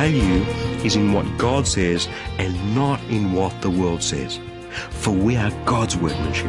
value is in what God says and not in what the world says. For we are God's workmanship.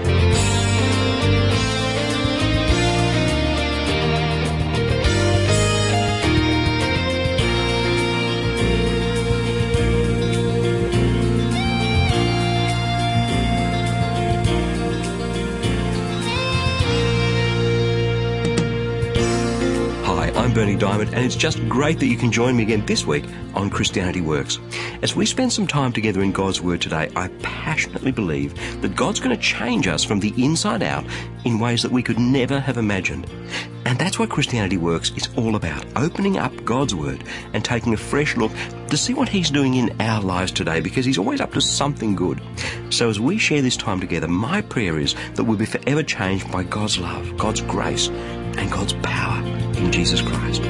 I'm Bernie Diamond, and it's just great that you can join me again this week on Christianity Works. As we spend some time together in God's Word today, I passionately believe that God's going to change us from the inside out in ways that we could never have imagined. And that's what Christianity Works is all about, opening up God's Word and taking a fresh look to see what He's doing in our lives today, because He's always up to something good. So as we share this time together, my prayer is that we'll be forever changed by God's love, God's grace, and God's power in Jesus Christ.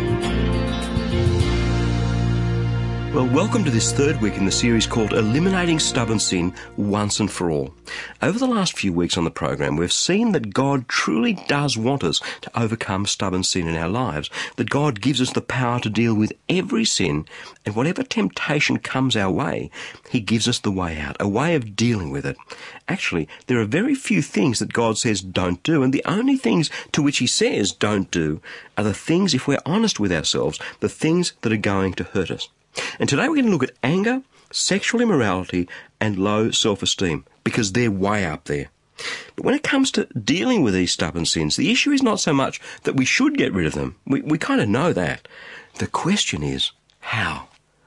Well, welcome to this third week in the series called Eliminating Stubborn Sin Once and For All. Over the last few weeks on the program, we've seen that God truly does want us to overcome stubborn sin in our lives, that God gives us the power to deal with every sin, and whatever temptation comes our way, He gives us the way out, a way of dealing with it. Actually, there are very few things that God says don't do, and the only things to which He says don't do are the things, if we're honest with ourselves, the things that are going to hurt us. And today we're going to look at anger, sexual immorality, and low self-esteem, because they're way up there. But when it comes to dealing with these stubborn sins, the issue is not so much that we should get rid of them. We kind of know that. The question is, how?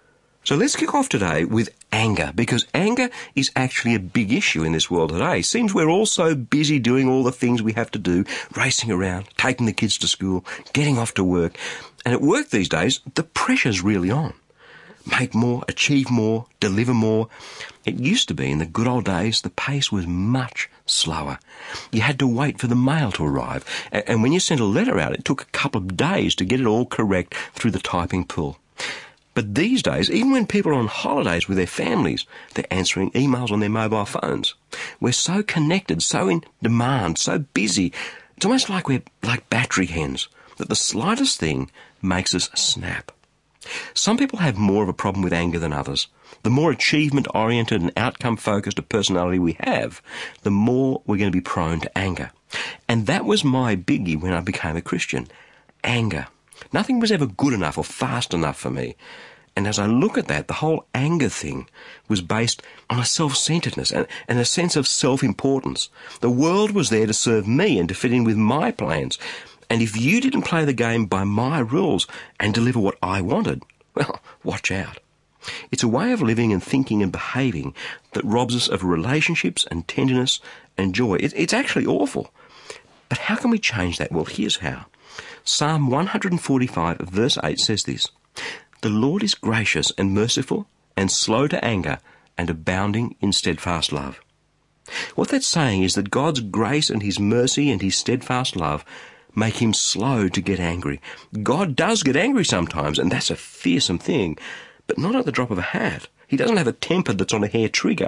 So let's kick off today with anger, because anger is actually a big issue in this world today. It seems we're all so busy doing all the things we have to do, racing around, taking the kids to school, getting off to work. And at work these days, the pressure's really on. Make more, achieve more, deliver more. It used to be, in the good old days, the pace was much slower. You had to wait for the mail to arrive, and when you sent a letter out, it took a couple of days to get it all correct through the typing pool. But these days, even when people are on holidays with their families, they're answering emails on their mobile phones. We're so connected, so in demand, so busy. It's almost like we're like battery hens, that the slightest thing makes us snap. Some people have more of a problem with anger than others. The more achievement-oriented and outcome-focused a personality we have, the more we're going to be prone to anger. And that was my biggie when I became a Christian. Anger. Nothing was ever good enough or fast enough for me. And as I look at that, the whole anger thing was based on a self-centeredness and a sense of self-importance. The world was there to serve me and to fit in with my plans. And if you didn't play the game by my rules and deliver what I wanted, well, watch out. It's a way of living and thinking and behaving that robs us of relationships and tenderness and joy. It's actually awful. But how can we change that? Well, here's how. Psalm 145 verse 8 says this: "The Lord is gracious and merciful and slow to anger and abounding in steadfast love." What that's saying is that God's grace and His mercy and His steadfast love make Him slow to get angry. God does get angry sometimes, and that's a fearsome thing, but not at the drop of a hat. He doesn't have a temper that's on a hair trigger.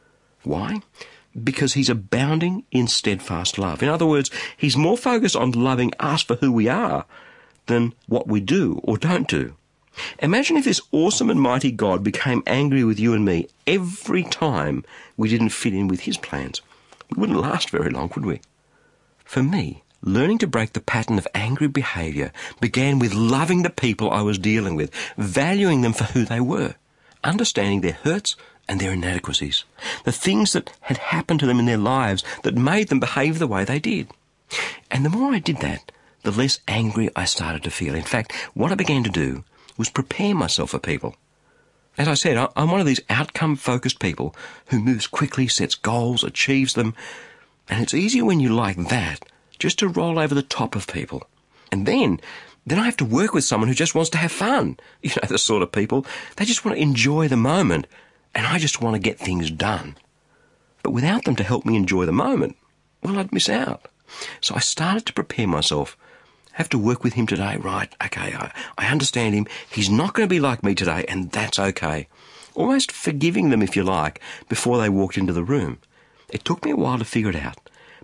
Why? Because He's abounding in steadfast love. In other words, He's more focused on loving us for who we are than what we do or don't do. Imagine if this awesome and mighty God became angry with you and me every time we didn't fit in with His plans. We wouldn't last very long, would we? For me, learning to break the pattern of angry behaviour began with loving the people I was dealing with, valuing them for who they were, understanding their hurts and their inadequacies, the things that had happened to them in their lives that made them behave the way they did. And the more I did that, the less angry I started to feel. In fact, what I began to do was prepare myself for people. As I said, I'm one of these outcome-focused people who moves quickly, sets goals, achieves them, and it's easier when you're like that just to roll over the top of people. And then I have to work with someone who just wants to have fun. You know, the sort of people, they just want to enjoy the moment, and I just want to get things done. But without them to help me enjoy the moment, well, I'd miss out. So I started to prepare myself. I have to work with him today, right? Okay, I understand him. He's not going to be like me today, and that's okay. Almost forgiving them, if you like, before they walked into the room. It took me a while to figure it out.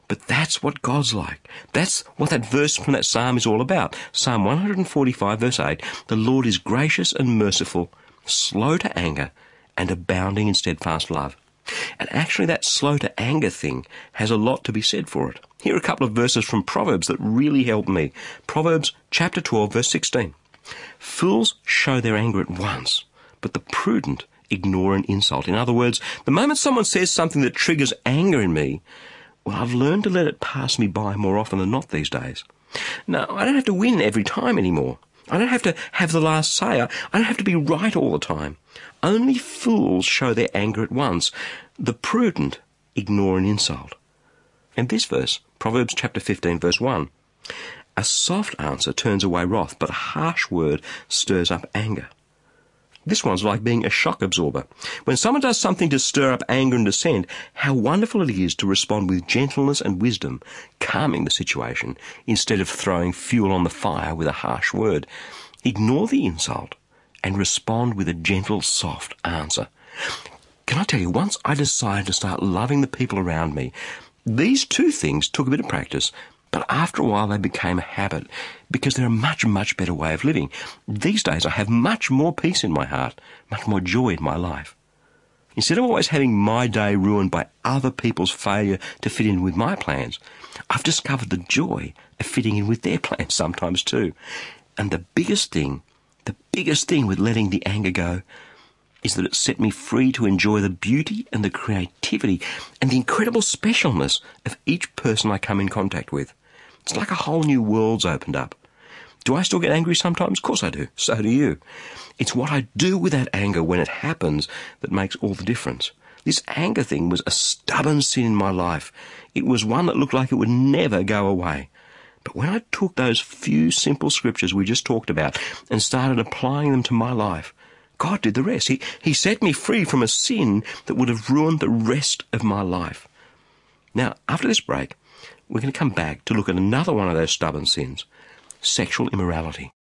But that's what God's like. That's what that verse from that psalm is all about. Psalm 145 verse 8, the Lord is gracious and merciful, slow to anger, and abounding in steadfast love. And actually that slow to anger thing has a lot to be said for it. Here are a couple of verses from Proverbs that really help me. Proverbs chapter 12 verse 16. Fools show their anger at once, but the prudent ignore an insult. In other words, the moment someone says something that triggers anger in me, well, I've learned to let it pass me by more often than not these days. No, I don't have to win every time anymore. I don't have to have the last say. I don't have to be right all the time. Only fools show their anger at once. The prudent ignore an insult. And this verse, Proverbs chapter 15, verse 1, a soft answer turns away wrath, but a harsh word stirs up anger. This one's like being a shock absorber. When someone does something to stir up anger and dissent, how wonderful it is to respond with gentleness and wisdom, calming the situation, instead of throwing fuel on the fire with a harsh word. Ignore the insult and respond with a gentle, soft answer. Can I tell you, once I decided to start loving the people around me, these two things took a bit of practice, but after a while they became a habit because they're a much, much better way of living. These days I have much more peace in my heart, much more joy in my life. Instead of always having my day ruined by other people's failure to fit in with my plans, I've discovered the joy of fitting in with their plans sometimes too. And the biggest thing with letting the anger go is that it set me free to enjoy the beauty and the creativity and the incredible specialness of each person I come in contact with. It's like a whole new world's opened up. Do I still get angry sometimes? Of course I do. So do you. It's what I do with that anger when it happens that makes all the difference. This anger thing was a stubborn sin in my life. It was one that looked like it would never go away. But when I took those few simple scriptures we just talked about and started applying them to my life, God did the rest. He set me free from a sin that would have ruined the rest of my life. Now, after this break, we're going to come back to look at another one of those stubborn sins, sexual immorality.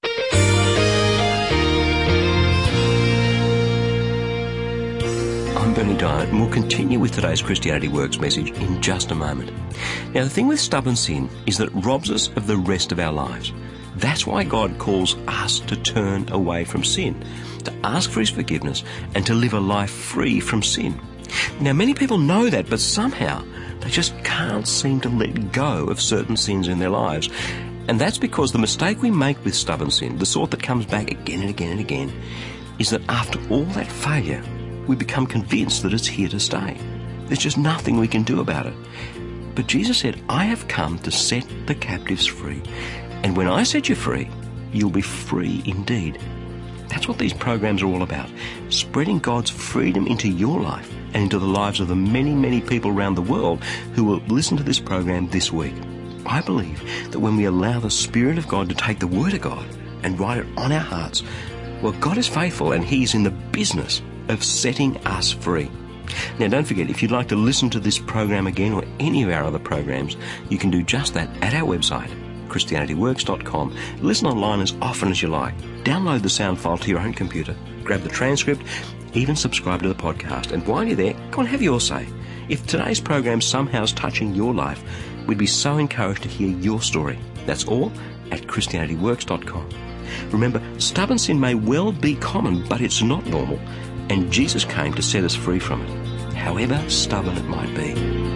I'm Bernie Diamond, and we'll continue with today's Christianity Works message in just a moment. Now, the thing with stubborn sin is that it robs us of the rest of our lives. That's why God calls us to turn away from sin, to ask for his forgiveness, and to live a life free from sin. Now, many people know that, but somehow they just can't seem to let go of certain sins in their lives. And that's because the mistake we make with stubborn sin, the sort that comes back again and again and again, is that after all that failure, we become convinced that it's here to stay. There's just nothing we can do about it. But Jesus said, I have come to set the captives free. And when I set you free, you'll be free indeed. That's what these programs are all about, spreading God's freedom into your life and into the lives of the many, many people around the world who will listen to this program this week. I believe that when we allow the Spirit of God to take the Word of God and write it on our hearts, well, God is faithful and He's in the business of setting us free. Now, don't forget, if you'd like to listen to this program again or any of our other programs, you can do just that at our website, ChristianityWorks.com. Listen online as often as you like. Download the sound file to your own computer. Grab the transcript. Even subscribe to the podcast. And while you're there, go and have your say. If today's program somehow is touching your life, we'd be so encouraged to hear your story. That's all at ChristianityWorks.com. Remember, stubborn sin may well be common, but it's not normal. And Jesus came to set us free from it, however stubborn it might be.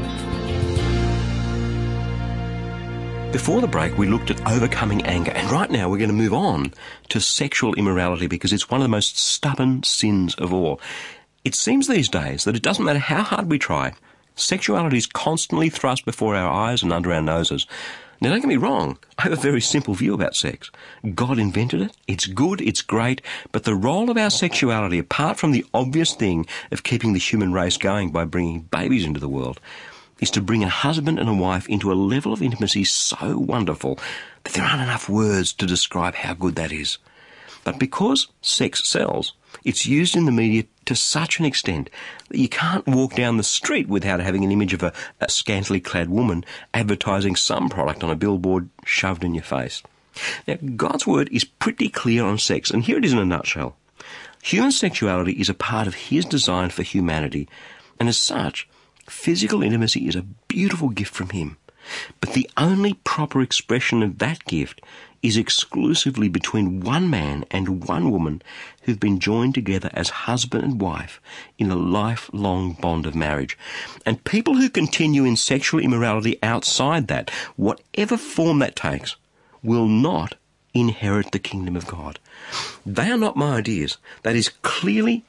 Before the break, we looked at overcoming anger, and right now we're going to move on to sexual immorality because it's one of the most stubborn sins of all. It seems these days that it doesn't matter how hard we try, sexuality is constantly thrust before our eyes and under our noses. Now, don't get me wrong, I have a very simple view about sex. God invented it, it's good, it's great, but the role of our sexuality, apart from the obvious thing of keeping the human race going by bringing babies into the world, is to bring a husband and a wife into a level of intimacy so wonderful that there aren't enough words to describe how good that is. But because sex sells, it's used in the media to such an extent that you can't walk down the street without having an image of a scantily clad woman advertising some product on a billboard shoved in your face. Now, God's word is pretty clear on sex, and here it is in a nutshell. Human sexuality is a part of his design for humanity, and as such, Physical intimacy is a beautiful gift from him, but the only proper expression of that gift is exclusively between one man and one woman who've been joined together as husband and wife in a lifelong bond of marriage. And people who continue in sexual immorality outside that, whatever form that takes, will not inherit the kingdom of God. They are not my ideas. That is clearly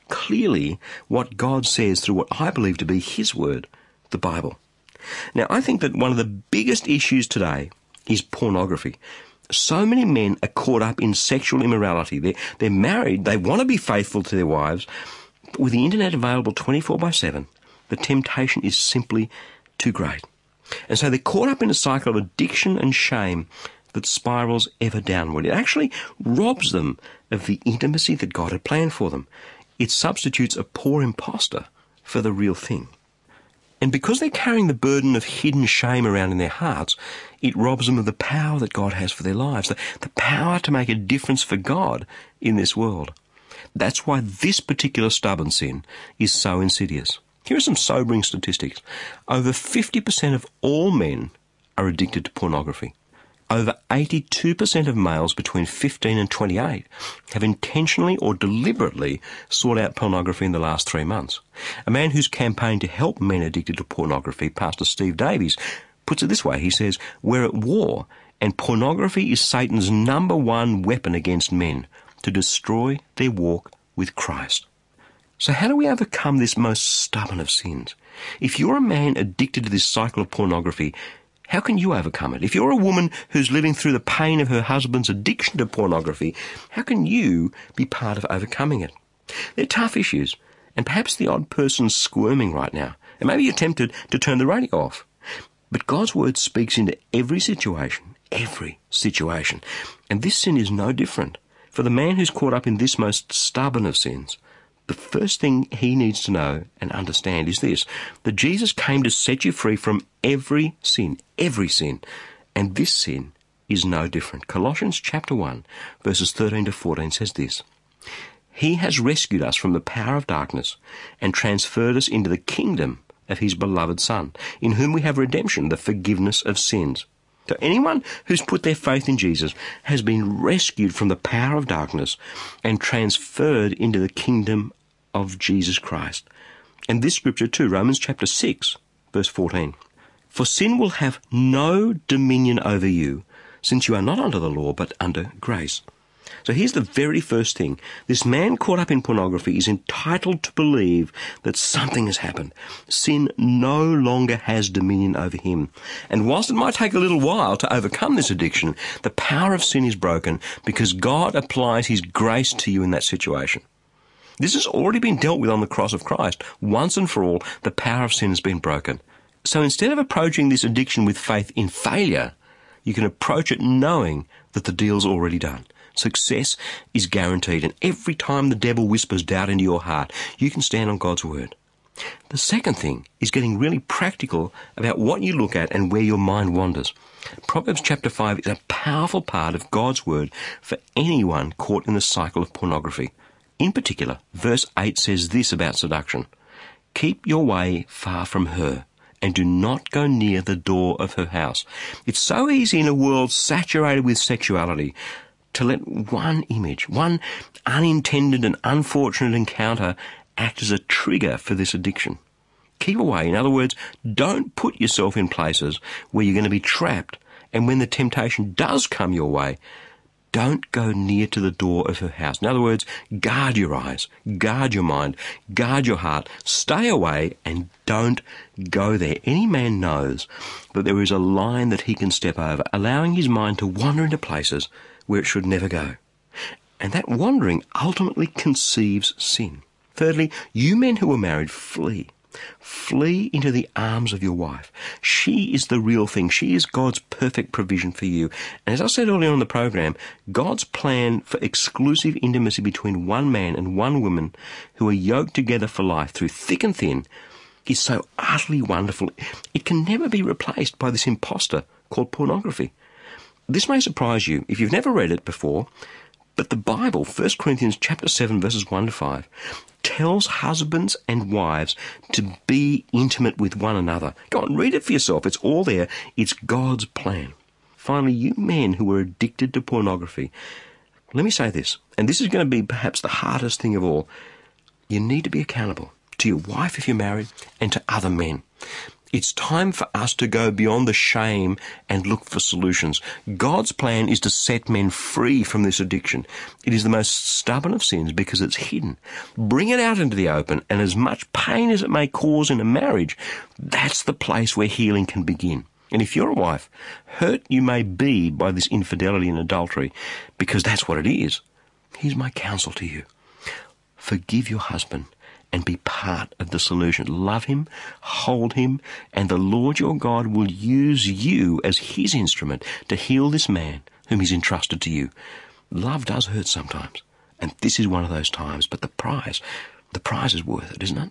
what God says through what I believe to be his word, the Bible. Now, I think that one of the biggest issues today is pornography. So many men are caught up in sexual immorality. They're married, they want to be faithful to their wives, but with the internet available 24/7, the temptation is simply too great. And so they're caught up in a cycle of addiction and shame that spirals ever downward. It actually robs them of the intimacy that God had planned for them. It substitutes a poor imposter for the real thing. And because they're carrying the burden of hidden shame around in their hearts, it robs them of the power that God has for their lives, the power to make a difference for God in this world. That's why this particular stubborn sin is so insidious. Here are some sobering statistics. Over 50% of all men are addicted to pornography. Over 82% of males between 15 and 28 have intentionally or deliberately sought out pornography in the last 3 months. A man who's campaigned to help men addicted to pornography, Pastor Steve Davies, puts it this way. He says, "We're at war, and pornography is Satan's number one weapon against men, to destroy their walk with Christ." So how do we overcome this most stubborn of sins? If you're a man addicted to this cycle of pornography, how can you overcome it? If you're a woman who's living through the pain of her husband's addiction to pornography, how can you be part of overcoming it? They're tough issues, and perhaps the odd person's squirming right now, and maybe you're tempted to turn the radio off. But God's word speaks into every situation, and this sin is no different. For the man who's caught up in this most stubborn of sins, the first thing he needs to know and understand is this, that Jesus came to set you free from every sin, and this sin is no different. Colossians chapter 1, verses 13 to 14 says this, "He has rescued us from the power of darkness and transferred us into the kingdom of his beloved Son, in whom we have redemption, the forgiveness of sins." So anyone who's put their faith in Jesus has been rescued from the power of darkness and transferred into the kingdom of Jesus Christ. And this scripture too, Romans chapter 6, verse 14. "For sin will have no dominion over you, since you are not under the law, but under grace." So here's the very first thing. This man caught up in pornography is entitled to believe that something has happened. Sin no longer has dominion over him. And whilst it might take a little while to overcome this addiction, the power of sin is broken because God applies his grace to you in that situation. This has already been dealt with on the cross of Christ. Once and for all, the power of sin has been broken. So instead of approaching this addiction with faith in failure, you can approach it knowing that the deal's already done. Success is guaranteed, and every time the devil whispers doubt into your heart, you can stand on God's word. The second thing is getting really practical about what you look at and where your mind wanders. Proverbs chapter 5 is a powerful part of God's word for anyone caught in the cycle of pornography. In particular, verse 8 says this about seduction, "Keep your way far from her, and do not go near the door of her house." It's so easy in a world saturated with sexuality to let one image, one unintended and unfortunate encounter act as a trigger for this addiction. Keep away. In other words, don't put yourself in places where you're going to be trapped, and when the temptation does come your way, don't go near to the door of her house. In other words, guard your eyes, guard your mind, guard your heart, stay away and don't go there. Any man knows that there is a line that he can step over, allowing his mind to wander into places where it should never go. And that wandering ultimately conceives sin. Thirdly, you men who are married, flee. Flee into the arms of your wife. She is the real thing. She is God's perfect provision for you. And as I said earlier on in the program, God's plan for exclusive intimacy between one man and one woman who are yoked together for life through thick and thin is so utterly wonderful. It can never be replaced by this imposter called pornography. This may surprise you. If you've never read it before, But the Bible, 1 Corinthians chapter 7, verses 1 to 5, tells husbands and wives to be intimate with one another. Go on, read it for yourself. It's all there. It's God's plan. Finally, you men who are addicted to pornography, let me say this, and this is going to be perhaps the hardest thing of all. You need to be accountable to your wife if you're married and to other men. It's time for us to go beyond the shame and look for solutions. God's plan is to set men free from this addiction. It is the most stubborn of sins because it's hidden. Bring it out into the open, and as much pain as it may cause in a marriage, that's the place where healing can begin. And if you're a wife, hurt you may be by this infidelity and adultery, because that's what it is. Here's my counsel to you. Forgive your husband and be part of the solution. Love him, hold him, and the Lord your God will use you as his instrument to heal this man whom he's entrusted to you. Love does hurt sometimes, and this is one of those times, but the prize is worth it, isn't it?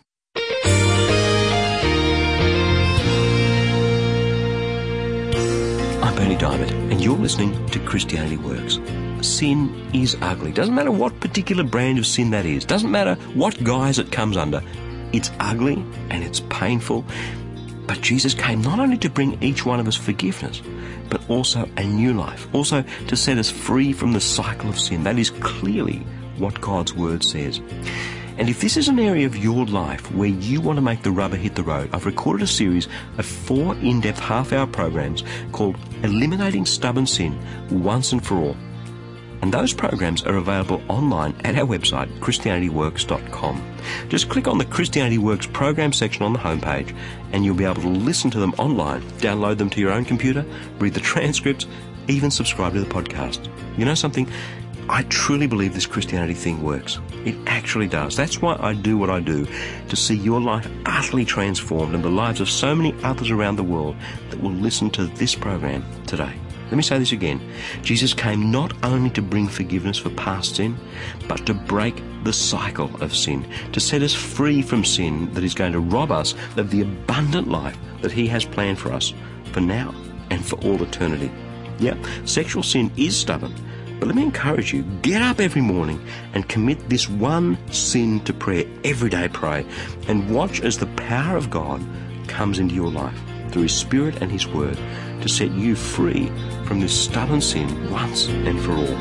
I'm Berni Dymet, and you're listening to Christianity Works. Sin is ugly. Doesn't matter what particular brand of sin that is. Doesn't matter what guise it comes under. It's ugly and it's painful. But Jesus came not only to bring each one of us forgiveness, but also a new life. Also to set us free from the cycle of sin. That is clearly what God's Word says. And if this is an area of your life where you want to make the rubber hit the road, I've recorded a series of 4 in-depth half-hour programs called Eliminating Stubborn Sin Once and For All. And those programs are available online at our website, ChristianityWorks.com. Just click on the Christianity Works program section on the homepage and you'll be able to listen to them online, download them to your own computer, read the transcripts, even subscribe to the podcast. You know something? I truly believe this Christianity thing works. It actually does. That's why I do what I do, to see your life utterly transformed and the lives of so many others around the world that will listen to this program today. Let me say this again. Jesus came not only to bring forgiveness for past sin, but to break the cycle of sin, to set us free from sin that is going to rob us of the abundant life that he has planned for us, for now and for all eternity. Yeah, sexual sin is stubborn, but let me encourage you, get up every morning and commit this one sin to prayer. Every day pray and watch as the power of God comes into your life through his Spirit and his Word to set you free from this stubborn sin once and for all.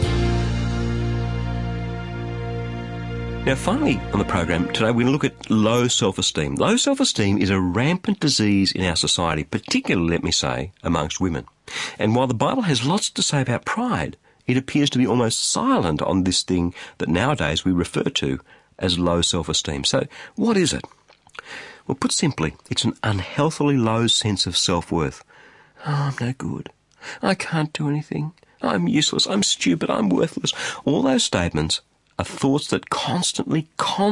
Now finally on the program today we're going to look at low self-esteem. Low self-esteem is a rampant disease in our society, particularly, let me say, amongst women. And while the Bible has lots to say about pride, it appears to be almost silent on this thing that nowadays we refer to as low self-esteem. So what is it? Well, put simply, it's an unhealthily low sense of self-worth. Oh, I'm no good. I can't do anything. I'm useless. I'm stupid. I'm worthless. All those statements are thoughts that constantly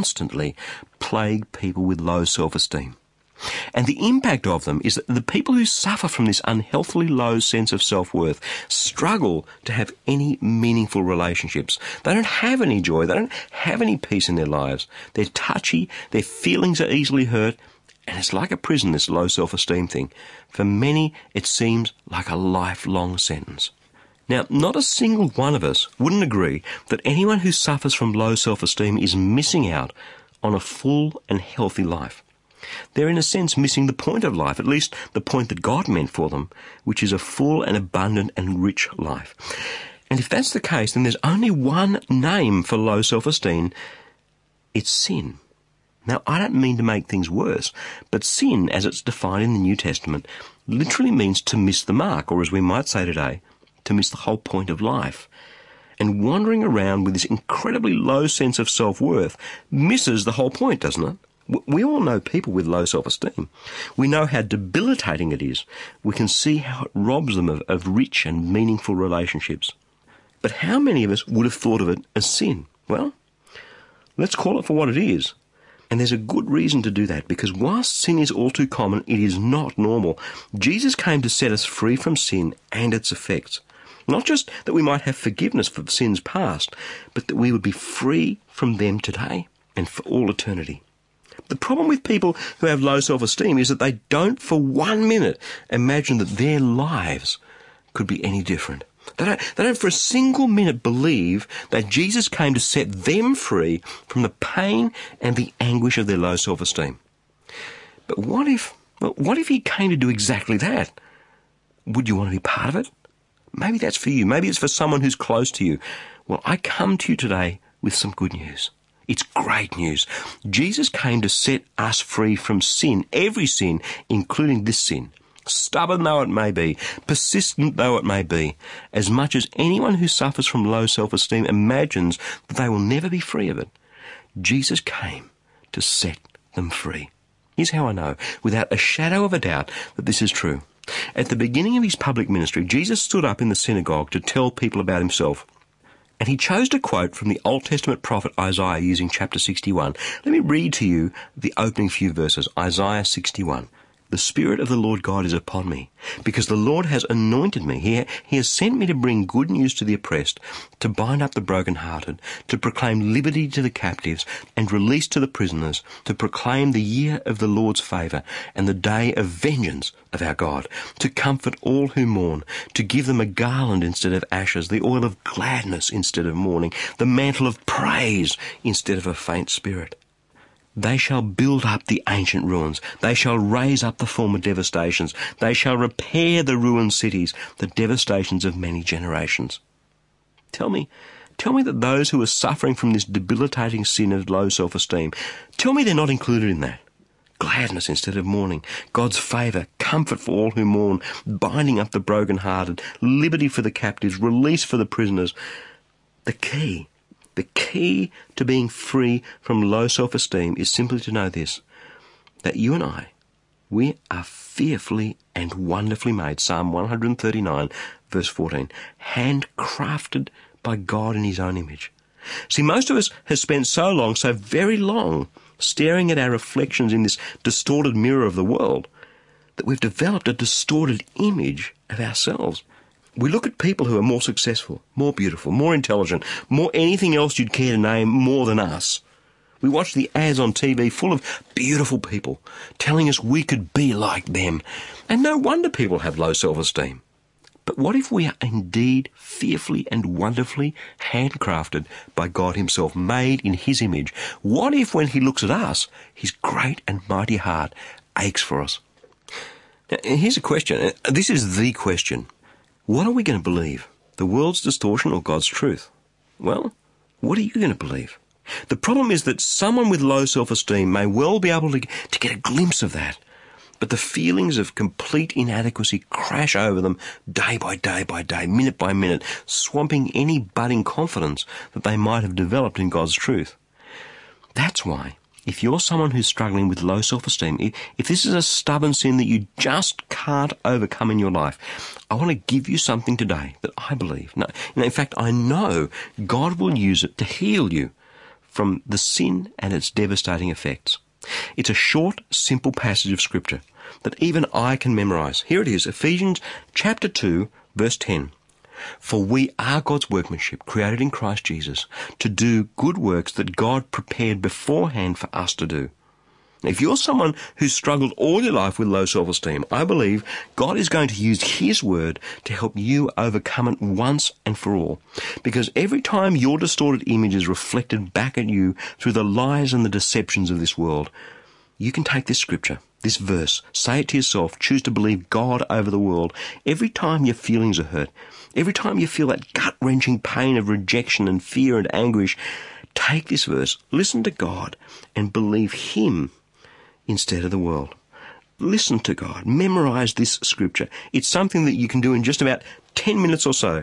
plague people with low self-esteem. And the impact of them is that the people who suffer from this unhealthily low sense of self-worth struggle to have any meaningful relationships. They don't have any joy. They don't have any peace in their lives. They're touchy. Their feelings are easily hurt. And it's like a prison, this low self-esteem thing. For many, it seems like a lifelong sentence. Now, not a single one of us wouldn't agree that anyone who suffers from low self-esteem is missing out on a full and healthy life. They're in a sense missing the point of life, at least the point that God meant for them, which is a full and abundant and rich life. And if that's the case, then there's only one name for low self-esteem. It's sin. Now, I don't mean to make things worse, but sin, as it's defined in the New Testament, literally means to miss the mark, or as we might say today, to miss the whole point of life. And wandering around with this incredibly low sense of self-worth misses the whole point, doesn't it? We all know people with low self-esteem. We know how debilitating it is. We can see how it robs them of rich and meaningful relationships. But how many of us would have thought of it as sin? Well, let's call it for what it is. And there's a good reason to do that, because whilst sin is all too common, it is not normal. Jesus came to set us free from sin and its effects. Not just that we might have forgiveness for sins past, but that we would be free from them today and for all eternity. The problem with people who have low self-esteem is that they don't for 1 minute imagine that their lives could be any different. They don't for a single minute believe that Jesus came to set them free from the pain and the anguish of their low self-esteem. But what if he came to do exactly that? Would you want to be part of it? Maybe that's for you. Maybe it's for someone who's close to you. Well, I come to you today with some good news. It's great news. Jesus came to set us free from sin, every sin, including this sin. Stubborn though it may be, persistent though it may be, as much as anyone who suffers from low self-esteem imagines that they will never be free of it, Jesus came to set them free. Here's how I know, without a shadow of a doubt, that this is true. At the beginning of his public ministry, Jesus stood up in the synagogue to tell people about himself. And he chose to quote from the Old Testament prophet Isaiah using chapter 61. Let me read to you the opening few verses. Isaiah 61. The Spirit of the Lord God is upon me, because the Lord has anointed me. He has sent me to bring good news to the oppressed, to bind up the brokenhearted, to proclaim liberty to the captives and release to the prisoners, to proclaim the year of the Lord's favour and the day of vengeance of our God, to comfort all who mourn, to give them a garland instead of ashes, the oil of gladness instead of mourning, the mantle of praise instead of a faint spirit. They shall build up the ancient ruins. They shall raise up the former devastations. They shall repair the ruined cities, the devastations of many generations. Tell me that those who are suffering from this debilitating sin of low self-esteem, tell me they're not included in that. Gladness instead of mourning, God's favour, comfort for all who mourn, binding up the brokenhearted, liberty for the captives, release for the prisoners. The key to being free from low self-esteem is simply to know this, that you and I, we are fearfully and wonderfully made. Psalm 139, verse 14, handcrafted by God in his own image. See, most of us have spent so very long, staring at our reflections in this distorted mirror of the world, that we've developed a distorted image of ourselves. We look at people who are more successful, more beautiful, more intelligent, more anything else you'd care to name more than us. We watch the ads on TV full of beautiful people telling us we could be like them. And no wonder people have low self-esteem. But what if we are indeed fearfully and wonderfully handcrafted by God himself, made in his image? What if when he looks at us, his great and mighty heart aches for us? Now, here's a question. This is the question. What are we going to believe? The world's distortion or God's truth? Well, what are you going to believe? The problem is that someone with low self-esteem may well be able to get a glimpse of that, but the feelings of complete inadequacy crash over them day by day by day, minute by minute, swamping any budding confidence that they might have developed in God's truth. That's why, if you're someone who's struggling with low self-esteem, if this is a stubborn sin that you just can't overcome in your life, I want to give you something today that I believe, in fact, I know God will use it to heal you from the sin and its devastating effects. It's a short, simple passage of Scripture that even I can memorize. Here it is, Ephesians chapter 2, verse 10. For we are God's workmanship, created in Christ Jesus, to do good works that God prepared beforehand for us to do. If you're someone who's struggled all your life with low self-esteem, I believe God is going to use his word to help you overcome it once and for all. Because every time your distorted image is reflected back at you through the lies and the deceptions of this world, you can take this scripture, this verse, say it to yourself, choose to believe God over the world. Every time your feelings are hurt, every time you feel that gut-wrenching pain of rejection and fear and anguish, take this verse, listen to God, and believe him instead of the world. Listen to God. Memorize this scripture. It's something that you can do in just about 10 minutes or so.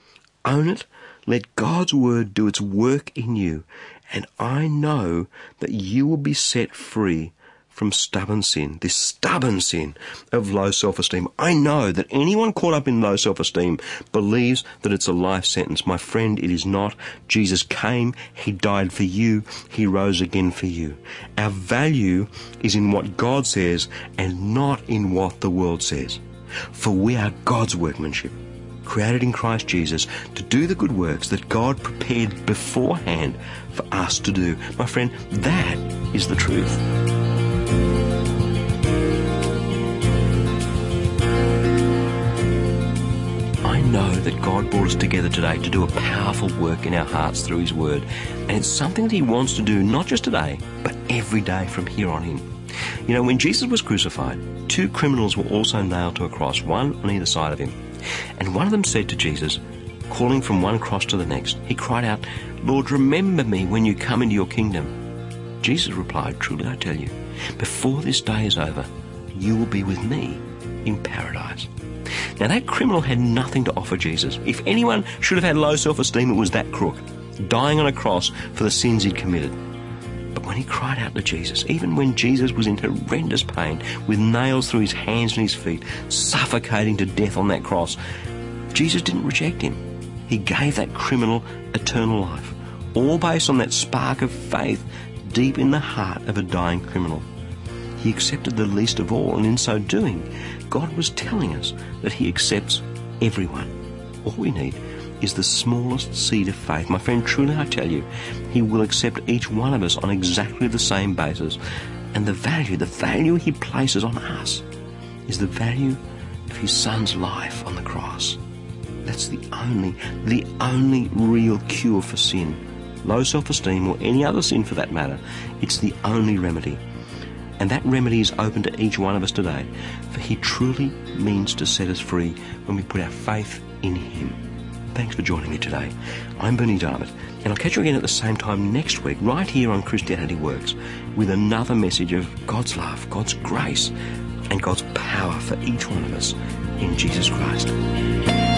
Own it. Let God's word do its work in you. And I know that you will be set free from stubborn sin, this stubborn sin of low self-esteem. I know that anyone caught up in low self-esteem believes that it's a life sentence. My friend, it is not. Jesus came, he died for you, he rose again for you. Our value is in what God says and not in what the world says. For we are God's workmanship, created in Christ Jesus to do the good works that God prepared beforehand for us to do. My friend, that is the truth. I know that God brought us together today to do a powerful work in our hearts through His Word. And it's something that He wants to do not just today, but every day from here on in. You know, when Jesus was crucified, 2 criminals were also nailed to a cross, one on either side of Him. And one of them said to Jesus, calling from one cross to the next, he cried out, "Lord, remember me when you come into your kingdom." Jesus replied, "Truly I tell you, before this day is over, you will be with me in paradise." Now that criminal had nothing to offer Jesus. If anyone should have had low self-esteem, it was that crook, dying on a cross for the sins he'd committed. But when he cried out to Jesus, even when Jesus was in horrendous pain, with nails through his hands and his feet, suffocating to death on that cross, Jesus didn't reject him. He gave that criminal eternal life, all based on that spark of faith deep in the heart of a dying criminal. He accepted the least of all, and in so doing, God was telling us that He accepts everyone. All we need is the smallest seed of faith. My friend, truly I tell you, He will accept each one of us on exactly the same basis. And the value He places on us is the value of His Son's life on the cross. That's the only real cure for sin. Low self-esteem, or any other sin for that matter, it's the only remedy. And that remedy is open to each one of us today, for He truly means to set us free when we put our faith in Him. Thanks for joining me today. I'm Bernie Darvett, and I'll catch you again at the same time next week, right here on Christianity Works, with another message of God's love, God's grace, and God's power for each one of us in Jesus Christ.